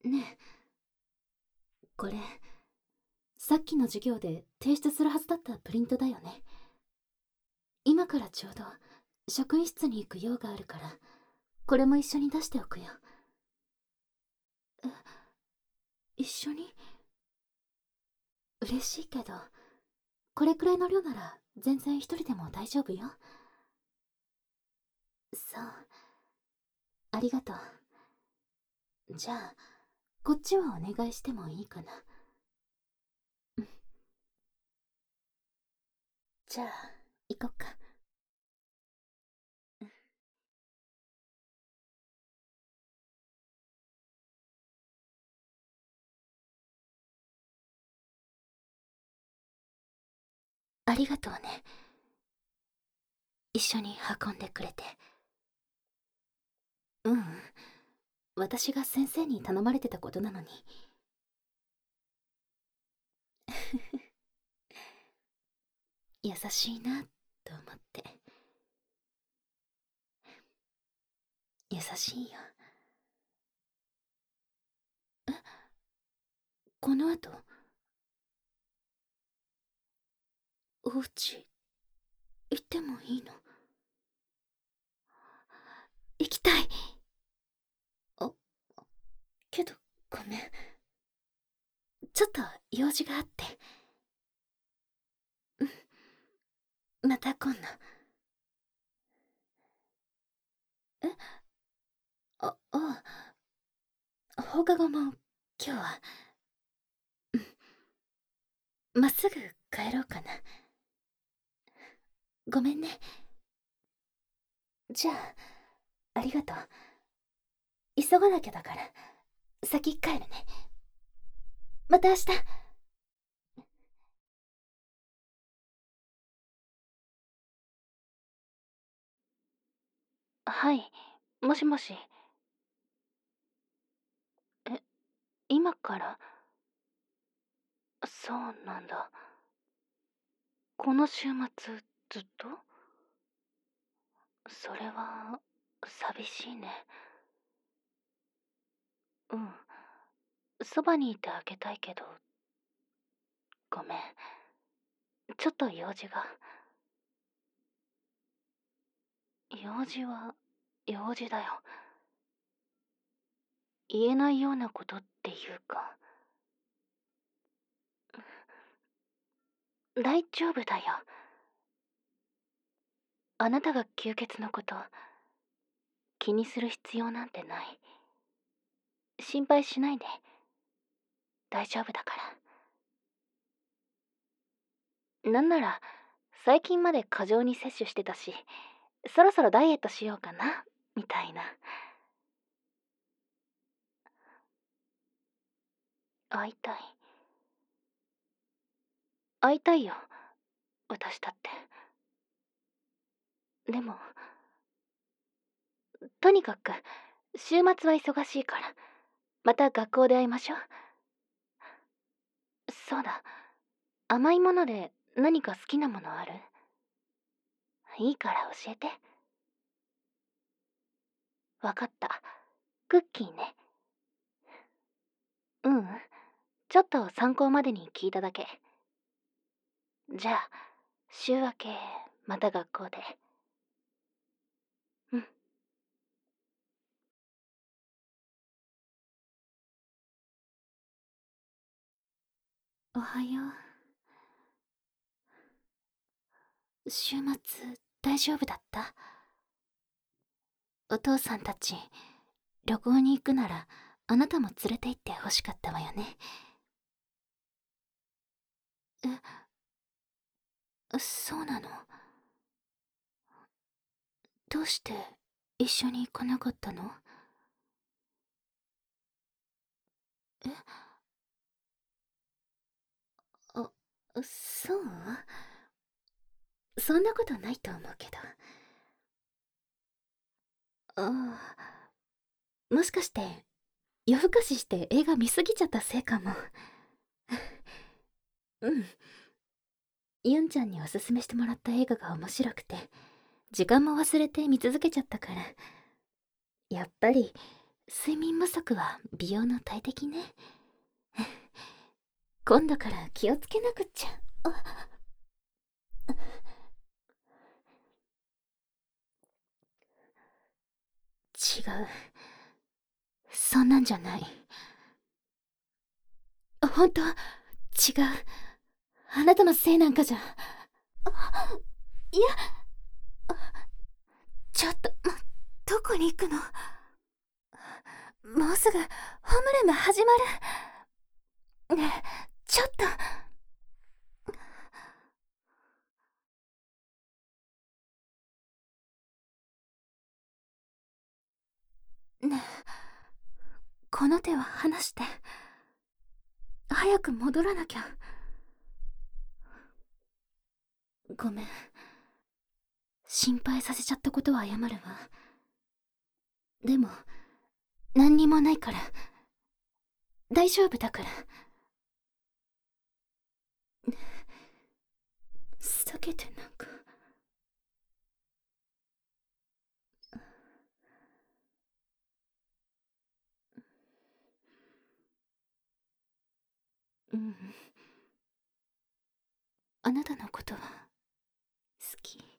ねえ、これ、さっきの授業で提出するはずだったプリントだよね。今からちょうど職員室に行く用があるから、これも一緒に出しておくよ。え、一緒に？嬉しいけど、これくらいの量なら全然一人でも大丈夫よ。そう、ありがとう。じゃあ、こっちはお願いしてもいいかな。うん。じゃあ、行こっか。ありがとうね。一緒に運んでくれて。うん。私が先生に頼まれてたことなのに。優しいなと思って。優しいよ。え、この後、お家、行ってもいいの？行きたい。あ、けど、ごめん。ちょっと用事があって。うん、また今度。え、放課後も今日は、まっすぐ帰ろうかな。ごめんね。じゃあ、ありがとう。急がなきゃだから、先帰るね。また明日。はい、もしもし。え、今から？そうなんだ。この週末、ずっと？それは、寂しいね。うん。そばにいてあげたいけど、ごめん。ちょっと用事が。用事は、用事だよ。言えないようなことっていうか。大丈夫だよ。あなたが吸血のこと、気にする必要なんてない。心配しないで。大丈夫だから。なんなら、最近まで過剰に摂取してたし、そろそろダイエットしようかな、みたいな。会いたい。会いたいよ。私だって。でも、とにかく、週末は忙しいから、また学校で会いましょう。そうだ。甘いもので何か好きなものある？いいから教えて。わかった。クッキーね。うん。ちょっと参考までに聞いただけ。じゃあ、週明け、また学校で。うん。おはよう。週末、大丈夫だった？お父さんたち、旅行に行くなら、あなたも連れて行ってほしかったわよね。そうなの？どうして一緒に行かなかったの？え、あ、そう？そんなことないと思うけど。ああ、もしかして、夜更かしして映画見すぎちゃったせいかも。うん。ユンちゃんにおすすめしてもらった映画が面白くて、時間も忘れて見続けちゃったから。やっぱり、 睡眠不足は美容の大敵ね。今度から気をつけなくっちゃ。違う。そんなんじゃない。ほんと、違う。あなたのせいなんかじゃ。いや、ちょっと、どこに行くの？もうすぐ、ホームルーム始まる。ねえ、ちょっと。ねえ、この手は離して。早く戻らなきゃ。ごめん。心配させちゃったことは謝るわ。でも、何にもないから。大丈夫だから。避けてなんか。うん。あなたのことは、好き。好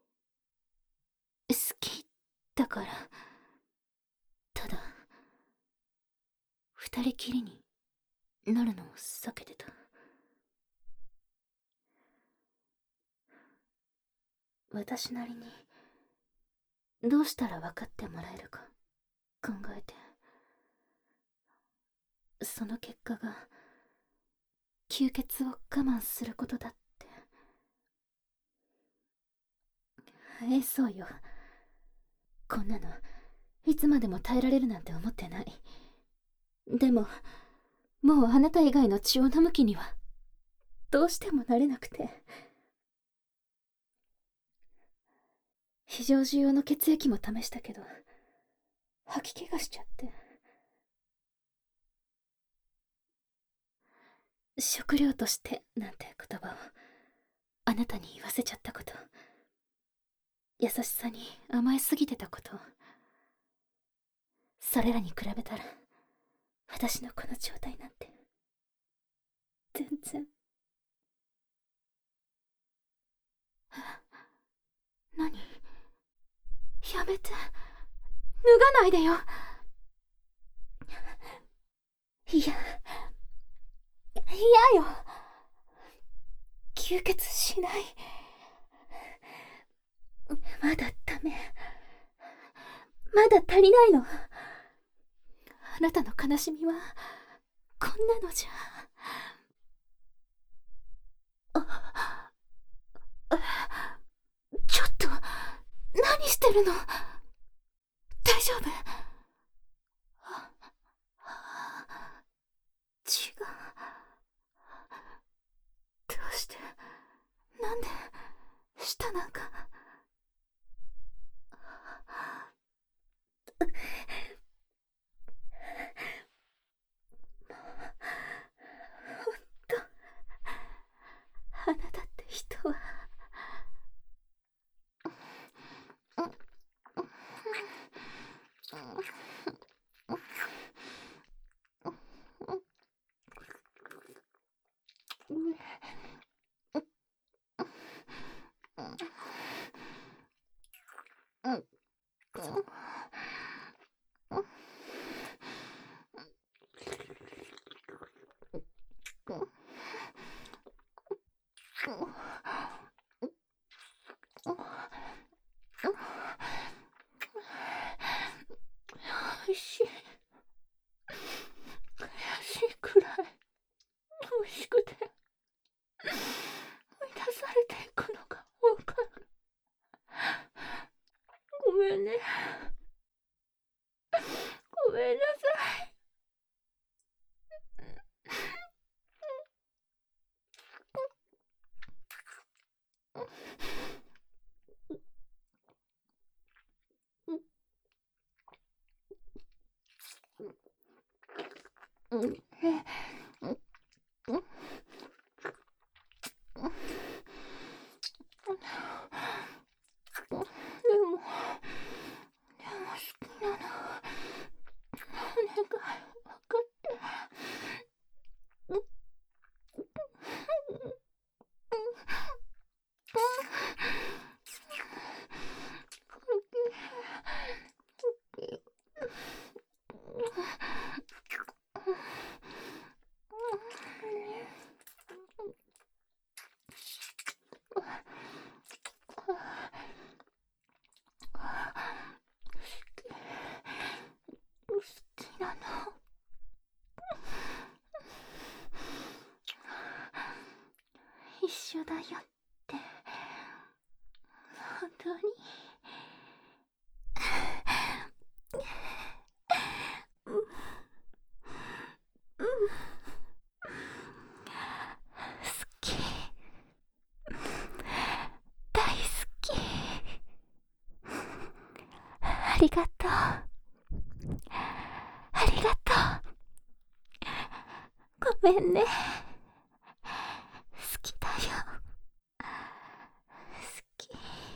きだから。ただ、二人きりになるのを避けてた。私なりに、どうしたら分かってもらえるか考えて。その結果が、吸血を我慢することだって。そうよ。こんなの、いつまでも耐えられるなんて思ってない。でも、もうあなた以外の血を飲む気には、どうしてもなれなくて。非常時用の血液も試したけど、吐き気がしちゃって。食料としてなんて言葉をあなたに言わせちゃったこと、優しさに甘えすぎてたこと、それらに比べたら私のこの状態なんて全然。何？やめて。脱がないでよ。いや、嫌よ。吸血しない。まだダメ。まだ足りないの。あなたの悲しみはこんなのじゃ。ちょっと、何してるの？大丈夫？血が。どうして？なんで？舌なんか。ほんと、あなたって人は。おいしい。悔しいくらい美味しくて、満たされていくのがわかる。ごめんね。ごめんなさい。でも好きなの。 好きなの。一緒だよって本当に。好き、大好き。ありがとう、ありがとう。ごめんね。好きだよ、好き。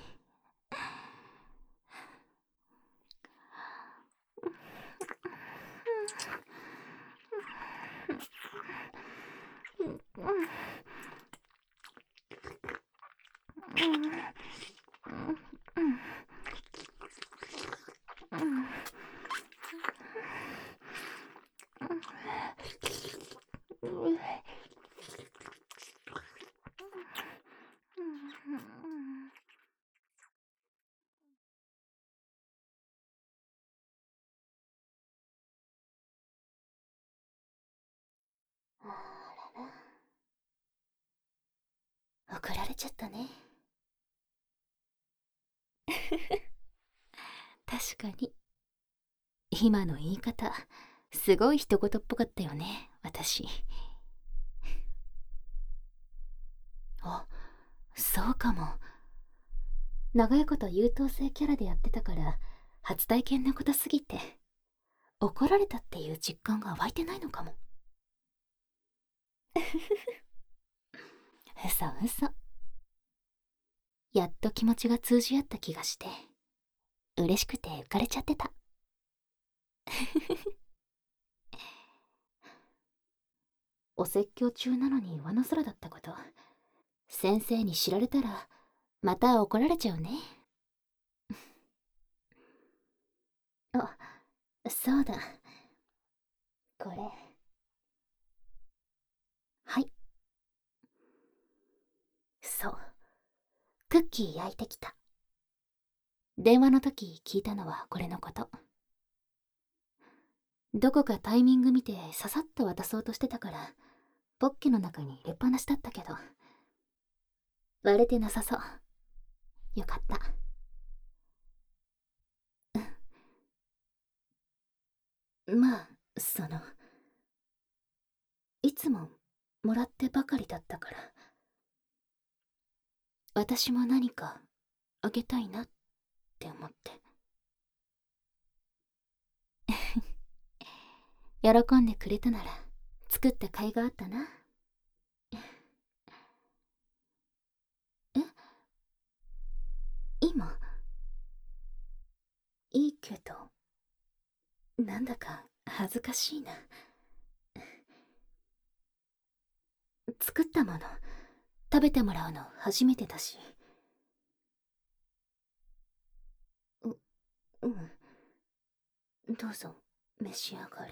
怒られちゃったね。確かに今の言い方すごい一言っぽかったよね、私。あ、そうかも。長いこと優等生キャラでやってたから初体験なことすぎて怒られたっていう実感が湧いてないのかも。嘘嘘。やっと気持ちが通じ合った気がして嬉しくて浮かれちゃってた。お説教中なのに上の空だったこと先生に知られたらまた怒られちゃうね。あ、そうだ、これ。はい、そう、クッキー焼いてきた。電話の時聞いたのはこれのこと。どこかタイミング見てささっと渡そうとしてたからポッケの中に入れっぱなしだったけど割れてなさそう。よかった。まあいつももらってばかりだったから私も何かあげたいなって思って。喜んでくれたなら作った甲斐があったな。え、今いいけどなんだか恥ずかしいな。作ったもの食べてもらうの初めてだし。うん、どうぞ召し上がれ。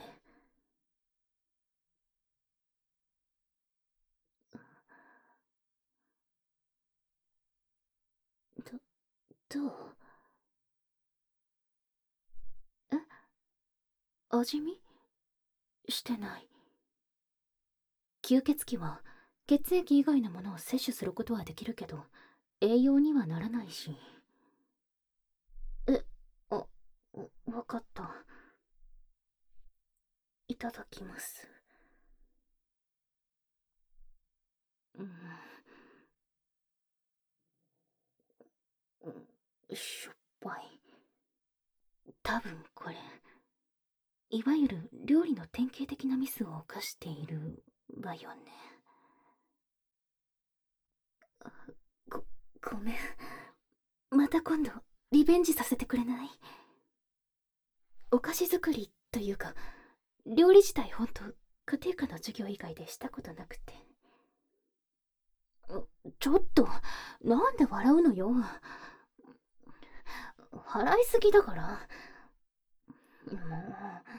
どう？え、味見してない。吸血鬼は血液以外のものを摂取することはできるけど栄養にはならないし。あ、わかった。いただきます。しょっぱい。多分これいわゆる料理の典型的なミスを犯しているわよね。ごごめん。また今度リベンジさせてくれない？お菓子作りというか料理自体ほんと家庭科の授業以外でしたことなくて。ちょっとなんで笑うのよ。払いすぎだから。も